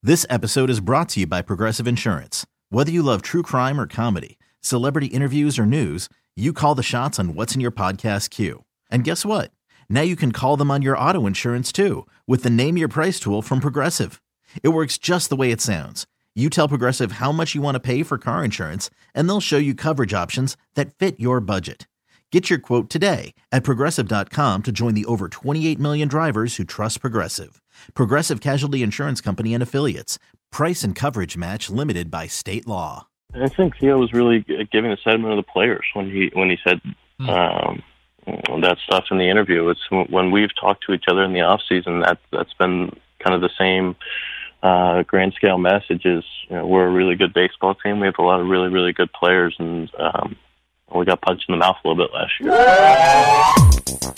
This episode is brought to you by Progressive Insurance. Whether you love true crime or comedy, celebrity interviews or news, you call the shots on what's in your podcast queue. And guess what? Now you can call them on your auto insurance too with the Name Your Price tool from Progressive. It works just the way it sounds. You tell Progressive how much you want to pay for car insurance, and they'll show you coverage options that fit your budget. Get your quote today at Progressive.com to join the over 28 million drivers who trust Progressive. Progressive Casualty Insurance Company and Affiliates. Price and coverage match limited by state law. I think Theo was really giving the sentiment of the players when he said that stuff in the interview. It's when we've talked to each other in the off season, that's been kind of the same grand scale message. Is we're a really good baseball team. We have a lot of really, really good players, and we got punched in the mouth a little bit last year.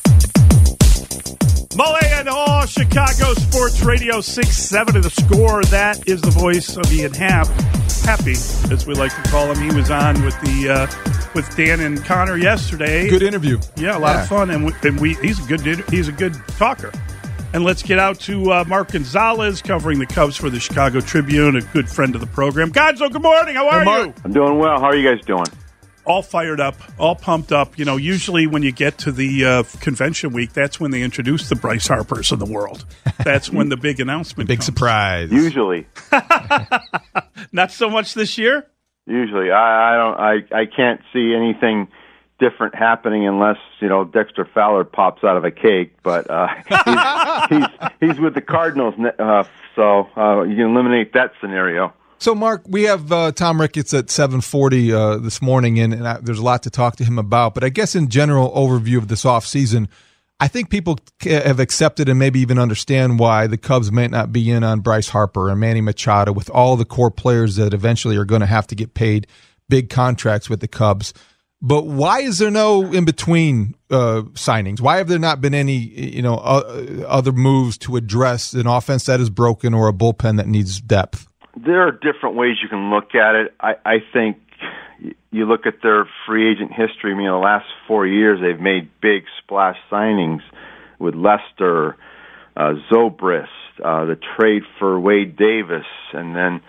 Mully and Hall, Chicago Sports Radio 6-7 to the score. That is the voice of Ian Happy, as we like to call him. He was on with Dan and Connor yesterday. Good interview. Yeah, a lot of fun, and he's a good talker. And let's get out to Mark Gonzalez covering the Cubs for the Chicago Tribune, a good friend of the program. Gonzo, good morning. How are you? I'm doing well. How are you guys doing? All fired up, all pumped up. Usually when you get to the convention week, that's when they introduce the Bryce Harpers of the world. That's when the big announcement big comes. Surprise. Usually. Not so much this year? Usually. I can't see anything different happening unless, Dexter Fowler pops out of a cake. But he's with the Cardinals, so you can eliminate that scenario. So, Mark, we have Tom Ricketts at 7:40 this morning, and there's a lot to talk to him about. But I guess in general overview of this offseason, I think people have accepted and maybe even understand why the Cubs might not be in on Bryce Harper and Manny Machado with all the core players that eventually are going to have to get paid big contracts with the Cubs. But why is there no in-between signings? Why have there not been any other moves to address an offense that is broken or a bullpen that needs depth? There are different ways you can look at it. I think you look at their free agent history. The last 4 years they've made big splash signings with Lester, Zobrist, the trade for Wade Davis, and then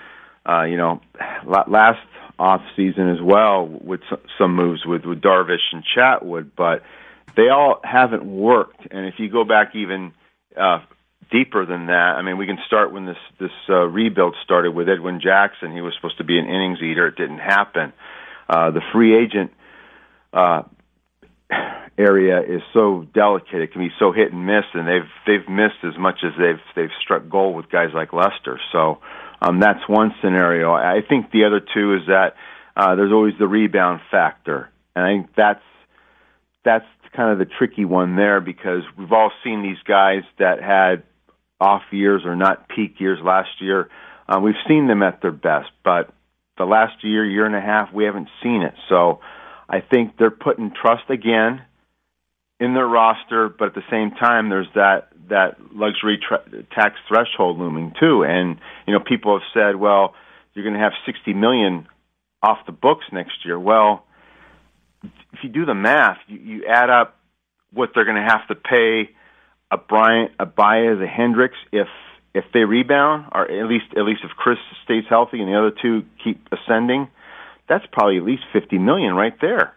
last off season as well with some moves with Darvish and Chatwood. But they all haven't worked. And if you go back even deeper than that, we can start when this rebuild started with Edwin Jackson. He was supposed to be an innings eater. It didn't happen. The free agent area is so delicate; it can be so hit and miss, and they've missed as much as they've struck gold with guys like Lester. So that's one scenario. I think the other two is that there's always the rebound factor, and I think that's kind of the tricky one there, because we've all seen these guys that had off years or not peak years last year. We've seen them at their best, but the last year and a half, we haven't seen it. So I think they're putting trust again in their roster, but at the same time, there's that luxury tax threshold looming too. And people have said, well, you're going to have $60 million off the books next year. Well, if you do the math, you add up what they're going to have to pay a Bryant, a Baez, a Hendricks if they rebound, or at least if Chris stays healthy and the other two keep ascending. That's probably at least $50 million right there.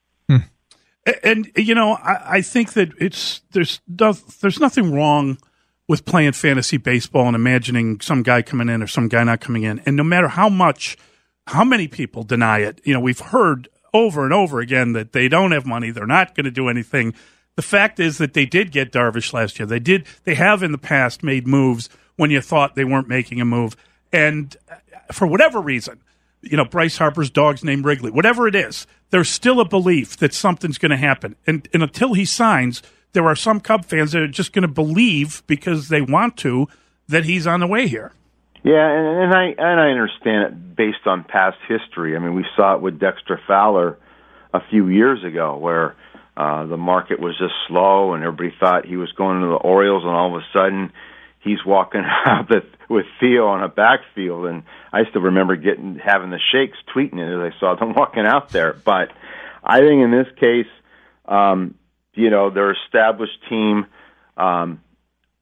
And I think that there's nothing wrong with playing fantasy baseball and imagining some guy coming in or some guy not coming in. And no matter how many people deny it, we've heard over and over again that they don't have money, they're not going to do anything. The fact is that they did get Darvish last year. They have in the past made moves when you thought they weren't making a move. And for whatever reason, Bryce Harper's dog's named Wrigley, whatever it is, there's still a belief that something's going to happen. And until he signs, there are some Cub fans that are just going to believe, because they want to, that he's on the way here. Yeah, and I understand it based on past history. We saw it with Dexter Fowler a few years ago, where the market was just slow and everybody thought he was going to the Orioles, and all of a sudden he's walking out with Theo on a backfield. And I still remember having the shakes tweeting it as I saw them walking out there. But I think in this case, their established team,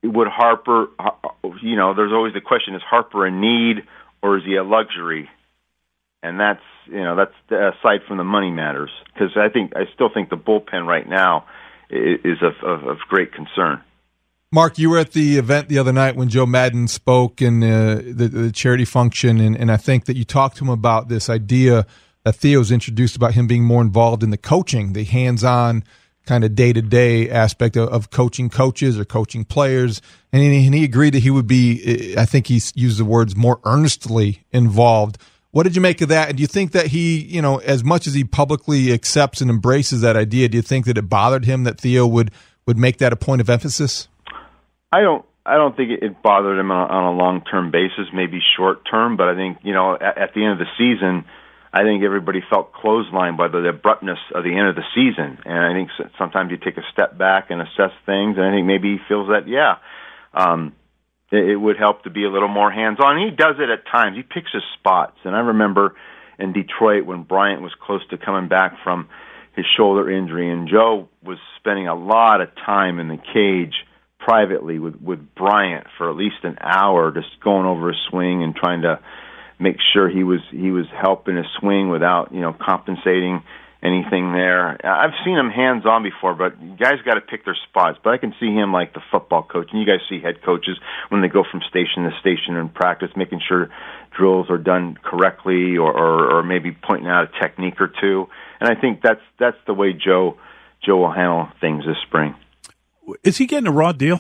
would Harper, there's always the question, is Harper a need or is he a luxury? And that's aside from the money matters, because I still think the bullpen right now is of great concern. Mark, you were at the event the other night when Joe Maddon spoke in the charity function, and I think that you talked to him about this idea that Theo's introduced about him being more involved in the coaching, the hands-on kind of day-to-day aspect of coaching coaches or coaching players. And he agreed that he would be, I think he used the words, more earnestly involved. What did you make of that? And do you think that he, as much as he publicly accepts and embraces that idea, do you think that it bothered him that Theo would make that a point of emphasis? I don't think it bothered him on a long-term basis, maybe short-term, but I think, at the end of the season, I think everybody felt clotheslined by the abruptness of the end of the season. And I think sometimes you take a step back and assess things, and I think maybe he feels that, it would help to be a little more hands-on. He does it at times. He picks his spots. And I remember in Detroit when Bryant was close to coming back from his shoulder injury, and Joe was spending a lot of time in the cage privately with Bryant for at least an hour, just going over his swing and trying to make sure he was helping his swing without compensating anything there. I've seen him hands on before, but guys got to pick their spots. But I can see him like the football coach, and you guys see head coaches when they go from station to station in practice, making sure drills are done correctly, or maybe pointing out a technique or two. And I think that's the way Joe will handle things this spring. Is he getting a raw deal?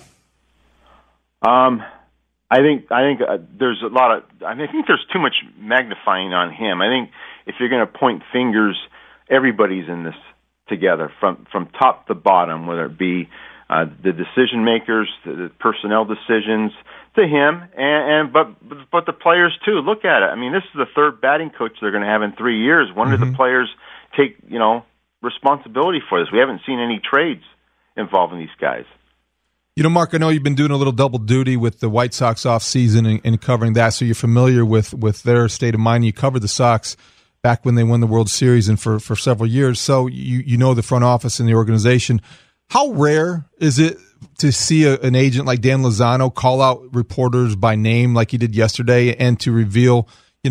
I think there's a lot of. I think there's too much magnifying on him. I think if you're going to point fingers, everybody's in this together, from top to bottom, whether it be the decision makers, the personnel decisions, to him, but the players too. Look at it. I mean, this is the third batting coach they're going to have in 3 years. When do the players take responsibility for this? We haven't seen any trades involving these guys. Mark, I know you've been doing a little double duty with the White Sox off season and covering that, so you're familiar with their state of mind. You covered the Sox back when they won the World Series and for several years, so you know the front office and the organization. How rare is it to see an agent like Dan Lozano call out reporters by name like he did yesterday, and to reveal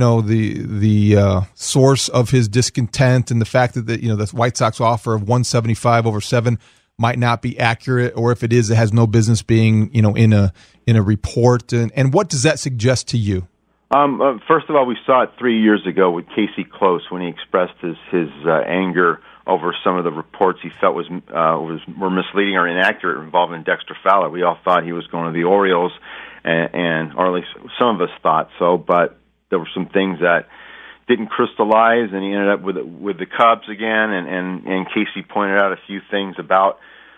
the source of his discontent and the fact that the White Sox offer of 175 over 7 might not be accurate, or if it is, it has no business being in a report? And what does that suggest to you? First of all, we saw it 3 years ago with Casey Close when he expressed his anger over some of the reports he felt were misleading or inaccurate involving Dexter Fowler. We all thought he was going to the Orioles, and or at least some of us thought so, but there were some things that didn't crystallize, and he ended up with the Cubs again. And Casey pointed out a few things about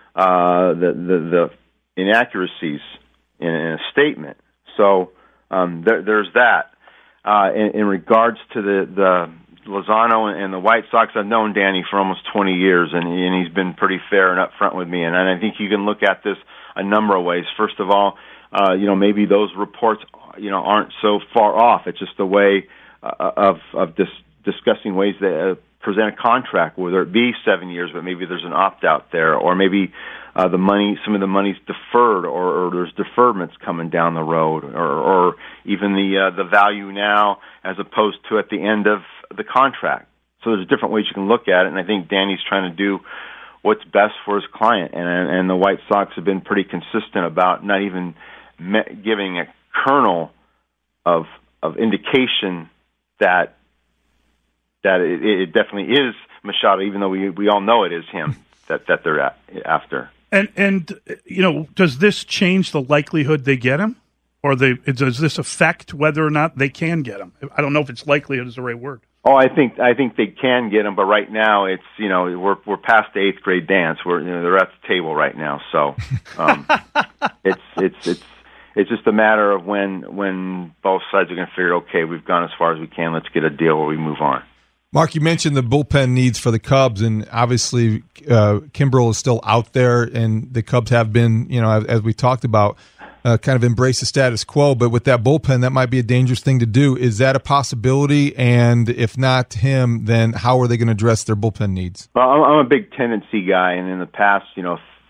the inaccuracies in a statement. So there's that. In regards to the Lozano and the White Sox, I've known Danny for almost 20 years, and he's been pretty fair and upfront with me. And I think you can look at this a number of ways. First of all, maybe those reports aren't so far off. It's just a way of discussing ways that present a contract, whether it be 7 years, but maybe there's an opt-out there, or maybe some of the money's deferred, or there's deferments coming down the road, or even the value now as opposed to at the end of the contract. So there's different ways you can look at it, and I think Danny's trying to do what's best for his client, and the White Sox have been pretty consistent about not even giving a kernel of indication that it definitely is Machado, even though we all know it is him that they're after. And does this change the likelihood they get him, or does this affect whether or not they can get him? I don't know if it's likelihood is the right word. Oh, I think they can get him, but right now it's we're past the 8th grade dance. They're at the table right now, so it's just a matter of when both sides are going to figure, okay, we've gone as far as we can. Let's get a deal where we move on. Mark, you mentioned the bullpen needs for the Cubs, and obviously Kimbrel is still out there, and the Cubs have been, as we talked about, kind of embrace the status quo. But with that bullpen, that might be a dangerous thing to do. Is that a possibility? And if not him, then how are they going to address their bullpen needs? Well, I'm a big tendency guy, and in the past,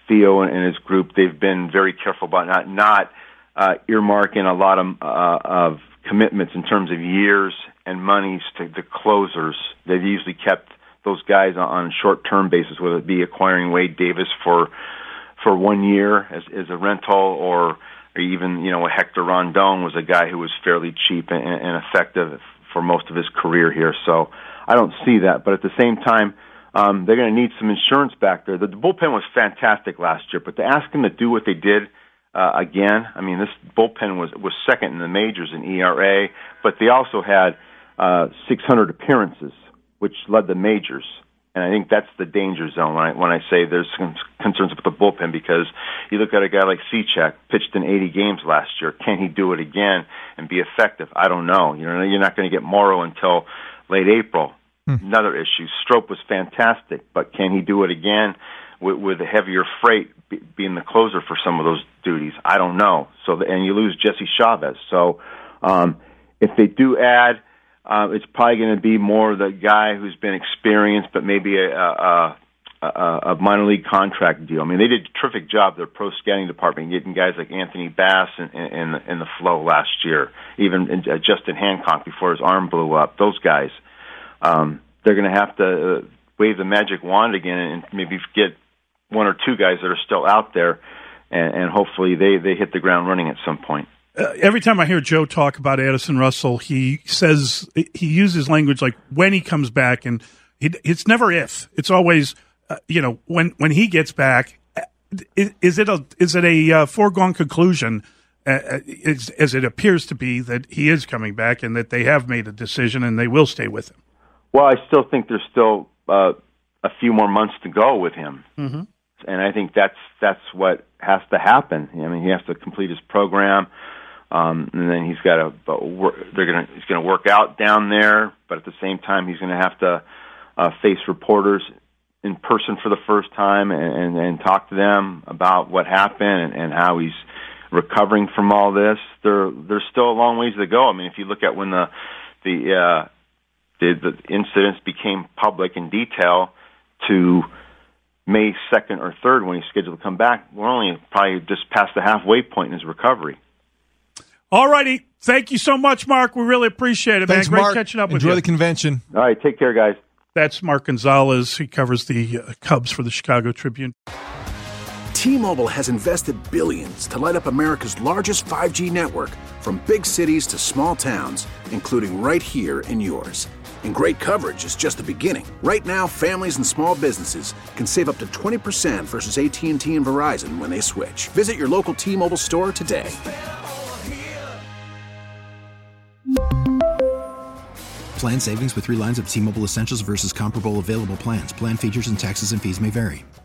Theo and his group, they've been very careful about not earmarking a lot of commitments in terms of years and monies to the closers. They've usually kept those guys on a short-term basis, whether it be acquiring Wade Davis for 1 year as a rental, or even, a Hector Rondon was a guy who was fairly cheap and effective for most of his career here. So I don't see that. But at the same time, they're going to need some insurance back there. The bullpen was fantastic last year, but to ask them to do what they did again, I mean, this bullpen was second in the majors in ERA, but they also had 600 appearances, which led the majors. And I think that's the danger zone when I say there's some concerns with the bullpen, because you look at a guy like Cechek, pitched in 80 games last year. Can he do it again and be effective? I don't know. You're not going to get Morrow until late April. Another issue. Strop was fantastic, but can he do it again with a heavier freight being the closer for some of those duties? I don't know. And you lose Jesse Chavez. So if they do add, it's probably going to be more the guy who's been experienced, but maybe a minor league contract deal. I mean, they did a terrific job, their pro scouting department, getting guys like Anthony Bass in the flow last year, even Justin Hancock before his arm blew up. Those guys, they're going to have to wave the magic wand again and maybe get one or two guys that are still out there, and hopefully they hit the ground running at some point. Every time I hear Joe talk about Addison Russell, he uses language like when he comes back, and it's never if. It's always when he gets back. Is it a foregone conclusion, as it appears to be, that he is coming back and that they have made a decision and they will stay with him? Well, I still think there's still a few more months to go with him, and I think that's what has to happen. I mean, he has to complete his program. And then he's got he's going to work out down there, but at the same time, he's going to have to face reporters in person for the first time and talk to them about what happened and how he's recovering from all this. There's still a long ways to go. I mean, if you look at when the incidents became public in detail to May 2nd or 3rd when he's scheduled to come back, we're only probably just past the halfway point in his recovery. All righty. Thank you so much, Mark. We really appreciate it, Thanks, man. Great Mark. catching up with you. Enjoy the convention. All right. Take care, guys. That's Mark Gonzalez. He covers the Cubs for the Chicago Tribune. T-Mobile has invested billions to light up America's largest 5G network, from big cities to small towns, including right here in yours. And great coverage is just the beginning. Right now, families and small businesses can save up to 20% versus AT&T and Verizon when they switch. Visit your local T-Mobile store today. Plan savings with 3 lines of T-Mobile Essentials versus comparable available plans. Plan features and taxes and fees may vary.